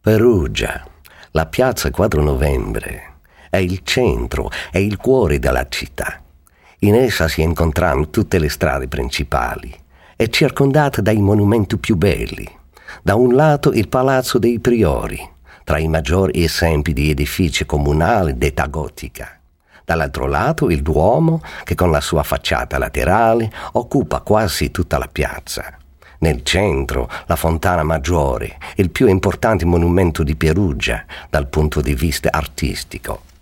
Perugia, la piazza 4 novembre, è il centro, è il cuore della città. In essa si incontrano tutte le strade principali. È circondata dai monumenti più belli. Da un lato il Palazzo dei Priori, tra i maggiori esempi di edifici comunali d'età gotica. Dall'altro lato il Duomo, che con la sua facciata laterale occupa quasi tutta la piazza. Nel centro la Fontana Maggiore, il più importante monumento di Perugia dal punto di vista artistico.